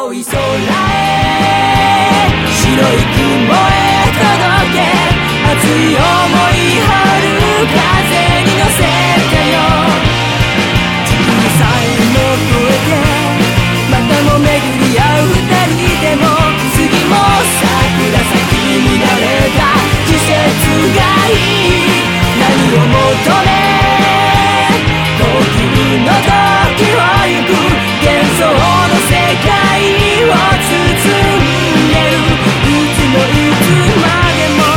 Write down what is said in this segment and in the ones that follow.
青い空へ白い雲へ届け熱い想い春風に乗せてよ時空さえも越えてまたも巡り合う二人でも次も桜咲きになれた季節がいい何を求め呼吸の時を行く幻想の世界を包んでるいつもいつまでも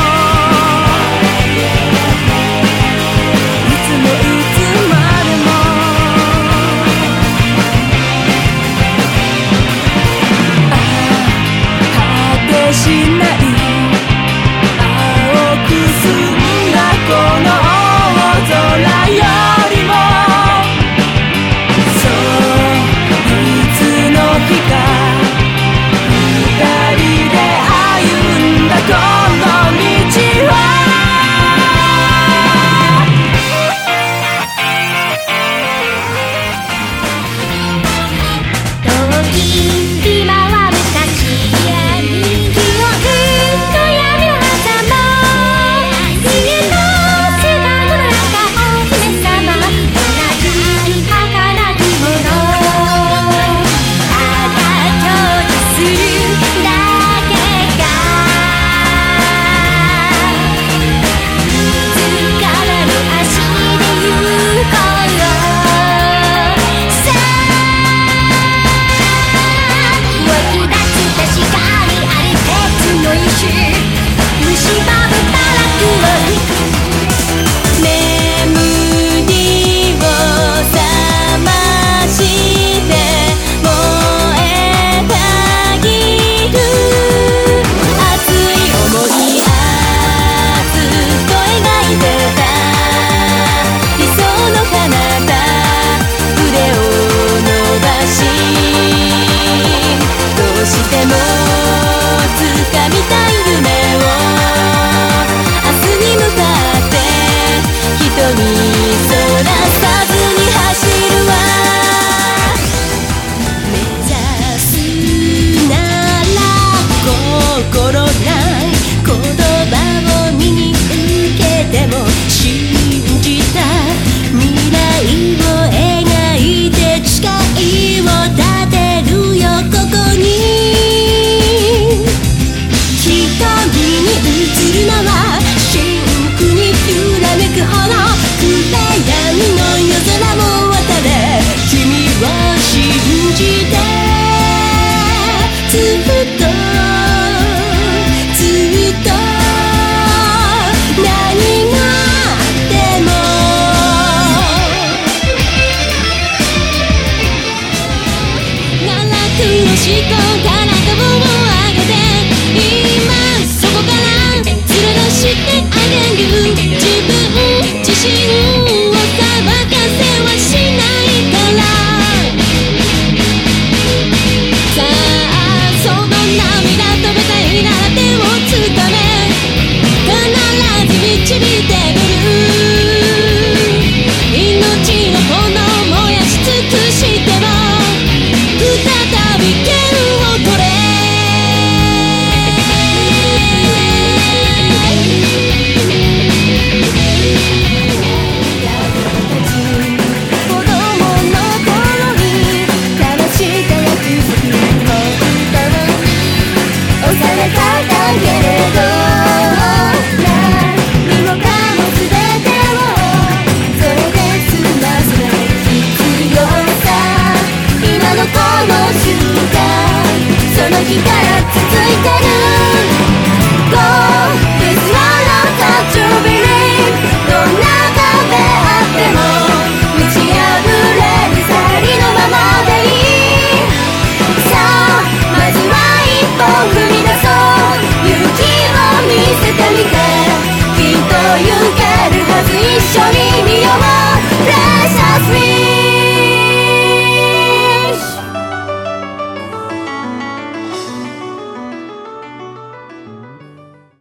いつもいつまでも果てしない青く澄んだこの大空よりもしか